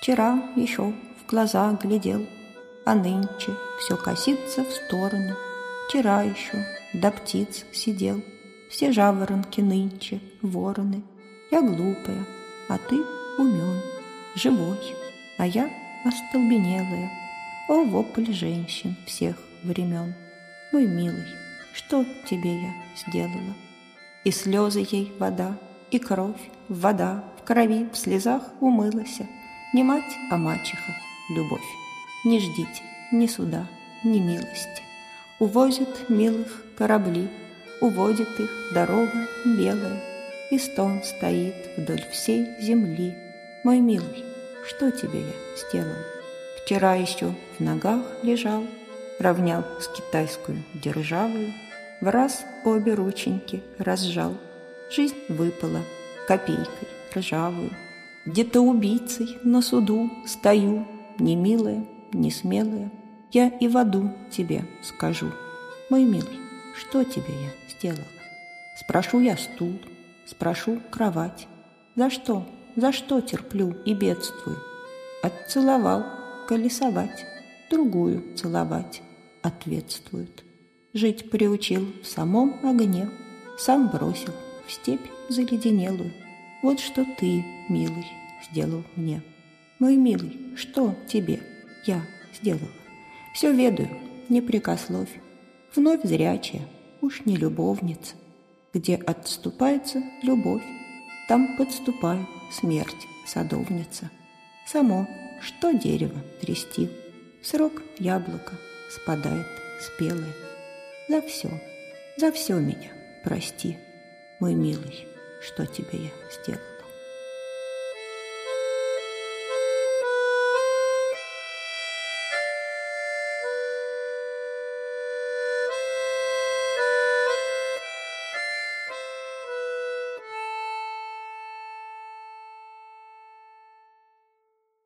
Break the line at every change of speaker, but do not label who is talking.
Вчера еще в глаза глядел, а нынче все косится в стороны. Вчера еще до птиц сидел, все жаворонки нынче вороны. Я глупая, а ты умен, живой, а я остолбенелая. О, вопль женщин всех времен! Мой милый, что тебе я сделала? И слезы ей вода, и кровь вода, в крови, в слезах умылась. Не мать, а мачеха, любовь. Не ждите ни суда, ни милости. Увозят милых корабли, уводит их дорога белая, и стон стоит вдоль всей земли. Мой милый, что тебе я сделал? Вчера еще в ногах лежал, равнял с китайскую державою, в раз обе рученьки разжал. Жизнь выпала копейкой ржавую. Где-то убийцей на суду стою, не милая, не смелая. Я и в аду тебе скажу. Мой милый, что тебе я сделала? Спрошу я стул, спрошу кровать. За что терплю и бедствую? Отцеловал, колесовать, другую целовать, ответствует. Жить приучил в самом огне, сам бросил в степь заледенелую. Вот что ты, милый, сделал мне. Мой милый, что тебе я сделала? Все ведаю, не прикословь. Вновь зрячая, уж не любовница. Где отступается любовь, там подступает смерть садовница. Само, что дерево трясти, в срок яблоко спадает спелое. За все меня прости, мой милый, что тебе я сделал.